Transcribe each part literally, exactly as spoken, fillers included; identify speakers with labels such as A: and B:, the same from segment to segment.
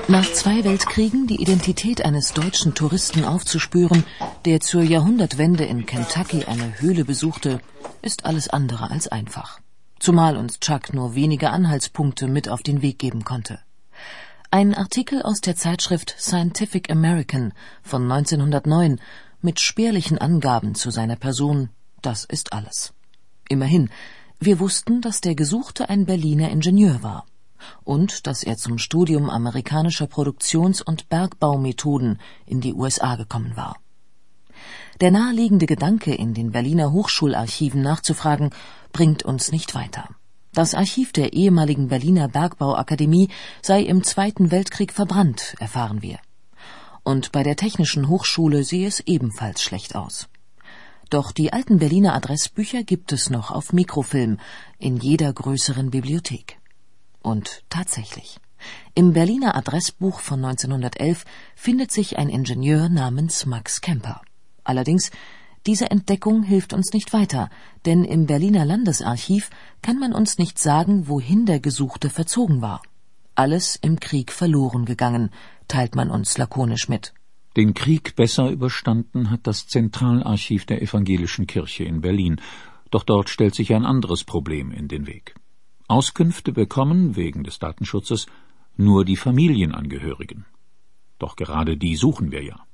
A: Nach zwei Weltkriegen die Identität eines deutschen Touristen aufzuspüren, der zur Jahrhundertwende in Kentucky eine Höhle besuchte, ist alles andere als einfach. Zumal uns Chuck nur wenige Anhaltspunkte mit auf den Weg geben konnte. Ein Artikel aus der Zeitschrift Scientific American von neunzehnhundertneun mit spärlichen Angaben zu seiner Person, das ist alles. Immerhin, wir wussten, dass der Gesuchte ein Berliner Ingenieur war und dass er zum Studium amerikanischer Produktions- und Bergbaumethoden in die U S A gekommen war. Der naheliegende Gedanke, in den Berliner Hochschularchiven nachzufragen, bringt uns nicht weiter. Das Archiv der ehemaligen Berliner Bergbauakademie sei im Zweiten Weltkrieg verbrannt, erfahren wir. Und bei der Technischen Hochschule sehe es ebenfalls schlecht aus. Doch die alten Berliner Adressbücher gibt es noch auf Mikrofilm in jeder größeren Bibliothek. Und tatsächlich, im Berliner Adressbuch von neunzehnhundertelf findet sich ein Ingenieur namens Max Kemper. Allerdings, diese Entdeckung hilft uns nicht weiter, denn im Berliner Landesarchiv kann man uns nicht sagen, wohin der Gesuchte verzogen war. Alles im Krieg verloren gegangen, teilt man uns lakonisch mit.
B: Den Krieg besser überstanden hat das Zentralarchiv der Evangelischen Kirche in Berlin, doch dort stellt sich ein anderes Problem in den Weg. Auskünfte bekommen, wegen des Datenschutzes, nur die Familienangehörigen. Doch gerade die suchen wir ja.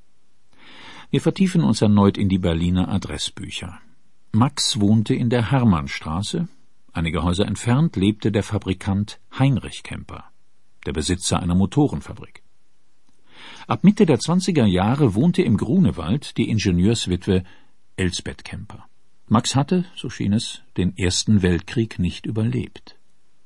B: Wir vertiefen uns erneut in die Berliner Adressbücher. Max wohnte in der Hermannstraße. Einige Häuser entfernt lebte der Fabrikant Heinrich Kemper, der Besitzer einer Motorenfabrik. Ab Mitte der zwanziger Jahre wohnte im Grunewald die Ingenieurswitwe Elsbeth Kemper. Max hatte, so schien es, den Ersten Weltkrieg nicht überlebt.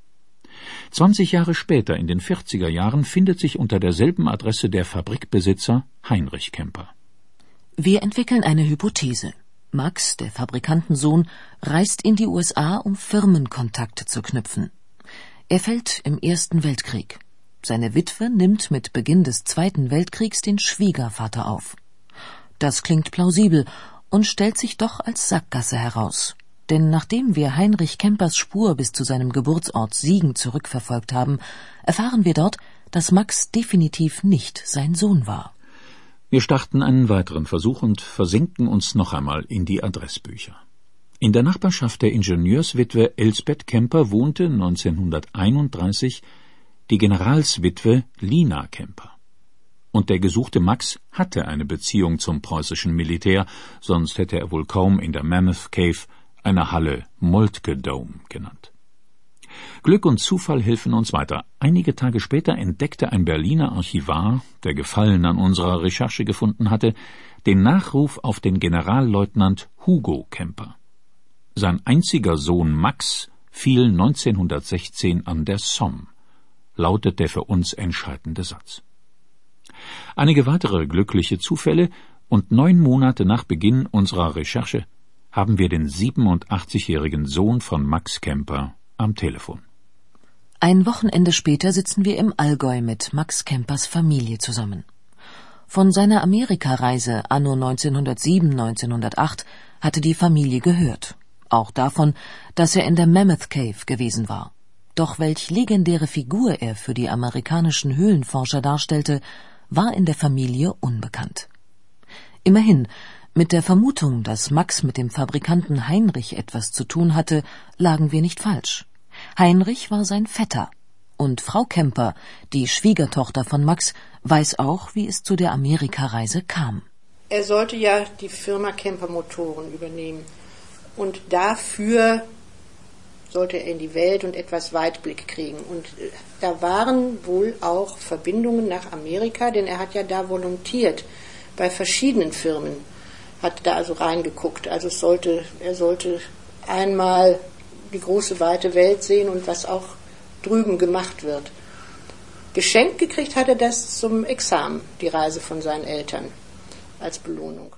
B: Zwanzig Jahre später, in den vierziger Jahren, findet sich unter derselben Adresse der Fabrikbesitzer Heinrich Kemper.
A: Wir entwickeln eine Hypothese. Max, der Fabrikantensohn, reist in die U S A, um Firmenkontakte zu knüpfen. Er fällt im Ersten Weltkrieg. Seine Witwe nimmt mit Beginn des Zweiten Weltkriegs den Schwiegervater auf. Das klingt plausibel und stellt sich doch als Sackgasse heraus. Denn nachdem wir Heinrich Kempers Spur bis zu seinem Geburtsort Siegen zurückverfolgt haben, erfahren wir dort, dass Max definitiv nicht sein Sohn war.
B: Wir starten einen weiteren Versuch und versenken uns noch einmal in die Adressbücher. In der Nachbarschaft der Ingenieurswitwe Elsbeth Kemper wohnte neunzehnhunderteinunddreißig die Generalswitwe Lina Kemper. Und der gesuchte Max hatte eine Beziehung zum preußischen Militär, sonst hätte er wohl kaum in der Mammoth Cave eine Halle Moltke Dome genannt. Glück und Zufall helfen uns weiter. Einige Tage später entdeckte ein Berliner Archivar, der Gefallen an unserer Recherche gefunden hatte, den Nachruf auf den Generalleutnant Hugo Kemper. Sein einziger Sohn Max fiel neunzehnhundertsechzehn an der Somme, lautet der für uns entscheidende Satz. Einige weitere glückliche Zufälle und neun Monate nach Beginn unserer Recherche haben wir den siebenundachtzigjährigen Sohn von Max Kemper am Telefon.
A: Ein Wochenende später sitzen wir im Allgäu mit Max Kempers Familie zusammen. Von seiner Amerikareise anno neunzehnhundertsieben, neunzehnhundertacht hatte die Familie gehört. Auch davon, dass er in der Mammoth Cave gewesen war. Doch welch legendäre Figur er für die amerikanischen Höhlenforscher darstellte, war in der Familie unbekannt. Immerhin, mit der Vermutung, dass Max mit dem Fabrikanten Heinrich etwas zu tun hatte, lagen wir nicht falsch. Heinrich war sein Vetter. Und Frau Kemper, die Schwiegertochter von Max, weiß auch, wie es zu der Amerikareise kam.
C: Er sollte ja die Firma Kemper Motoren übernehmen. Und dafür sollte er in die Welt und etwas Weitblick kriegen. Und da waren wohl auch Verbindungen nach Amerika, denn er hat ja da volontiert bei verschiedenen Firmen. Hat da also reingeguckt. Also es sollte, er sollte einmal die große weite Welt sehen und was auch drüben gemacht wird. Geschenkt gekriegt hat er das zum Examen, die Reise von seinen Eltern, als Belohnung.